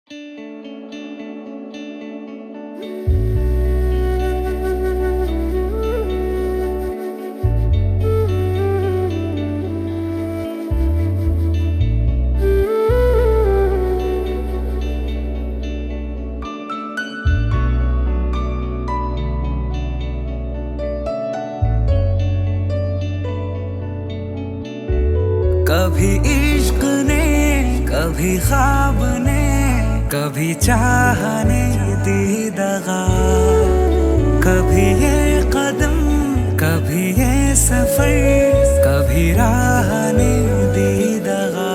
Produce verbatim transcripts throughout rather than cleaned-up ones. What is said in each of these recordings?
कभी इश्क ने, कभी ख्वाब ने, कभी चाहने दी दगा। कभी ये कदम, कभी ये सफर, कभी राह ने दी दगा।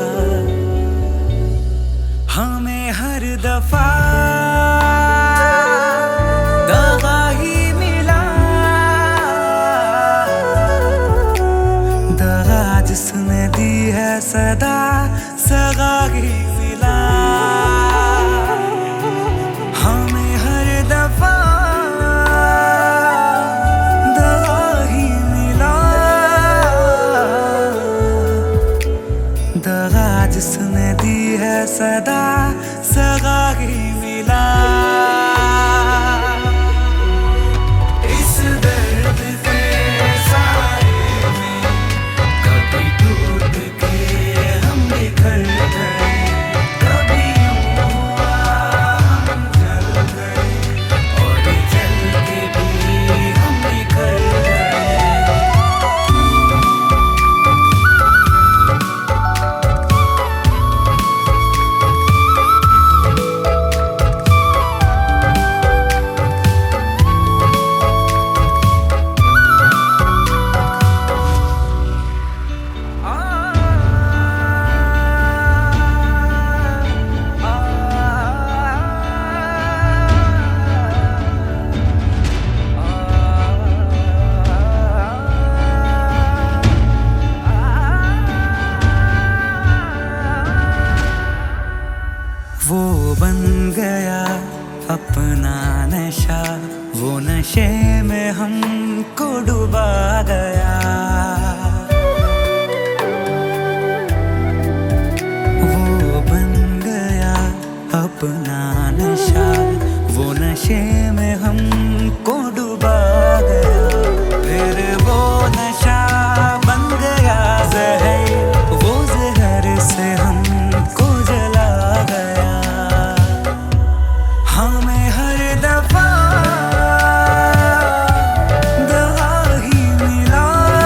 हमें हर दफा दगा ही मिला, दगा जिसने दी है सदा सगा ही मिला। हमें हर दफा दगा ही मिला, दगा जिसने दी है सदा सगा ही मिला। इस दर्द के साए में कभी टूट के हम बिखर गए, कभी यूं हुआ हम जल गए और जल के भी हम बिखर गए। वो बन गया अपना नशा, वो नशे में हमको डुबा गया। वो बन गया अपना नशा, वो नशे में हमको डुबा गया। फिर वो नशा बन गया जहर, वो जहर से हमको जला गया। हमें हर दफा दगा ही मिला,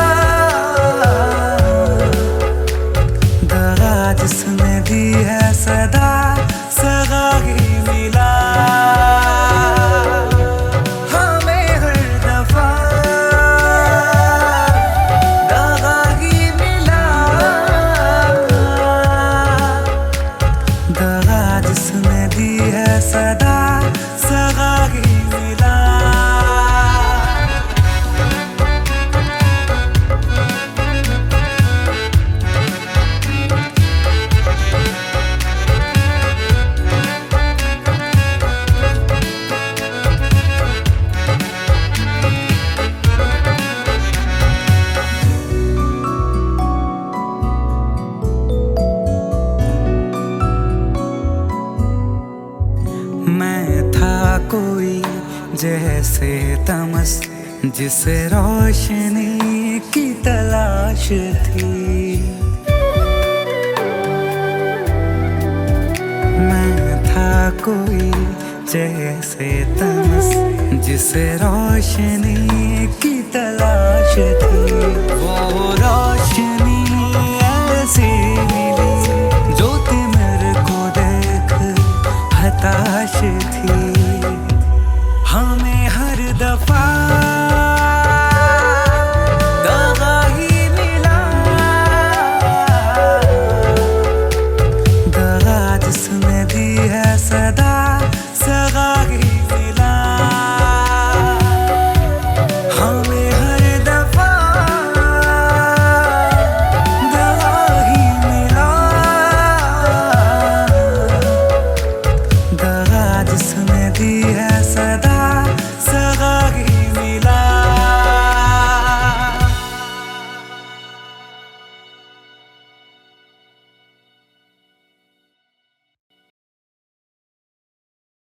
दगा जिसने दी है सदा सगा ही मिला। हमें हर दफा दगा ही मिला, दगा जिसने दी है सदा सगा ही मिला। मैं था कोई जैसे तमस, जिसे रोशनी की तलाश थी। मैं था कोई जैसे तमस, जिसे रोशनी की तलाश थी। वो रोशनी